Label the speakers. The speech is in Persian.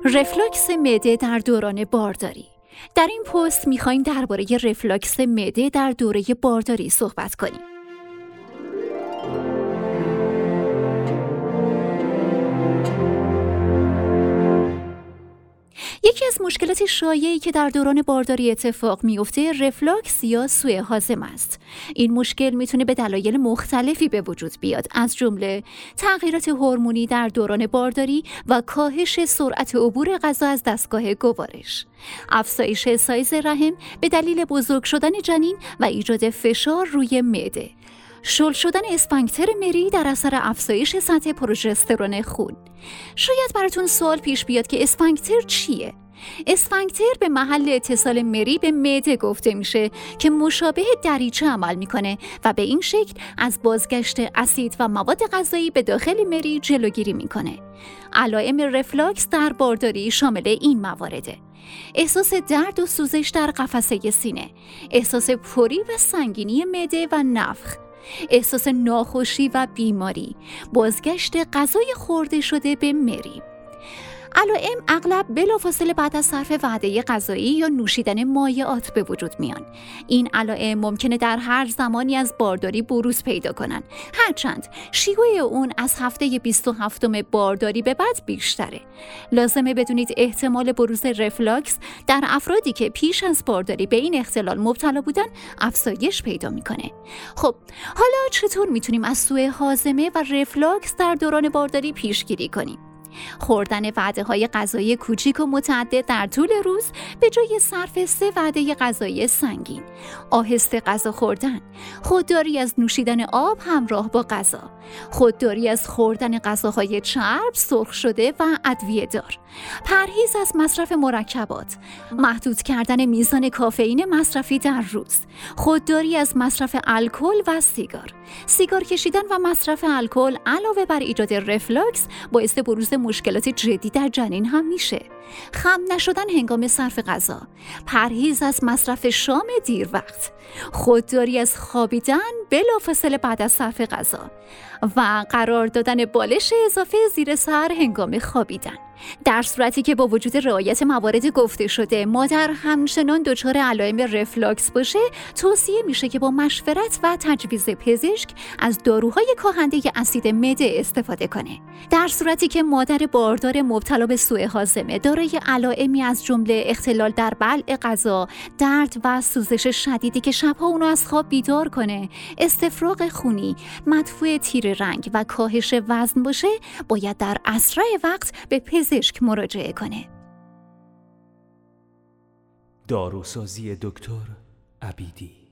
Speaker 1: رفلاکس معده در دوران بارداری. در این پست می‌خوایم درباره رفلاکس معده در دوره بارداری صحبت کنیم. یکی از مشکلات شایعی که در دوران بارداری اتفاق میفته رفلاکس یا سوء هاضمه است. این مشکل میتونه به دلایل مختلفی به وجود بیاد، از جمله تغییرات هورمونی در دوران بارداری و کاهش سرعت عبور غذا از دستگاه گوارش، افزایش سایز رحم به دلیل بزرگ شدن جنین و ایجاد فشار روی معده، شل شدن اسفنکتر مری در اثر افزایش سطح پروژسترون خون. شاید براتون سوال پیش بیاد که اسفنکتر چیه؟ اسفنکتر به محل اتصال مری به معده گفته میشه که مشابه دریچه عمل میکنه و به این شکل از بازگشت اسید و مواد غذایی به داخل مری جلوگیری میکنه. علائم رفلاکس در بارداری شامل این موارده: احساس درد و سوزش در قفسه سینه، احساس پری و سنگینی معده و نفخ، احساس ناخوشی و بیماری، بازگشت غذای خورده شده به مری. علائم اغلب بلافاصله بعد از صرف وعده غذایی یا نوشیدن مایعات به وجود میان. این علائم ممکنه در هر زمانی از بارداری بروز پیدا کنن، هرچند شیوع اون از هفته 27 بارداری به بعد بیشتره. لازمه بدونید احتمال بروز رفلاکس در افرادی که پیش از بارداری به این اختلال مبتلا بودن افزایش پیدا میکنه. خب حالا چطور میتونیم از سوء هاضمه و رفلاکس در دوران بارداری پیشگیری کنیم؟ خوردن وعده‌های غذایی کوچیک و متعدد در طول روز به جای صرف 3 وعده غذایی سنگین، آهسته غذا خوردن، خودداری از نوشیدن آب همراه با غذا، خودداری از خوردن غذاهای چرب، سرخ شده و ادویه‌دار، پرهیز از مصرف مرکبات، محدود کردن میزان کافئین مصرفی در روز، خودداری از مصرف الکل و سیگار کشیدن و مصرف الکل علاوه بر ایجاد رفلاکس باعث بروز مشکلات جدی در جنین هم میشه. خم نشدن هنگام صرف غذا، پرهیز از مصرف شام دیر وقت، خودداری از خوابیدن بلافاصله بعد از صرف غذا و قرار دادن بالش اضافه زیر سر هنگام خوابیدن. در صورتی که با وجود رعایت موارد گفته شده مادر همچنان دچار علائم رفلاکس باشه، توصیه میشه که با مشورت و تجویز پزشک از داروهای کاهنده اسید معده استفاده کنه. در صورتی که مادر باردار مبتلا به سوء هاضمه دارای علائمی از جمله اختلال در بلع غذا، درد و سوزش شدیدی که شبها اونو از خواب بیدار کنه، استفراغ خونی، مدفوع تیره رنگ و کاهش وزن باشه، باید در اسرع وقت به پزشک مراجعه کنه.
Speaker 2: داروسازی دکتر عبیدی.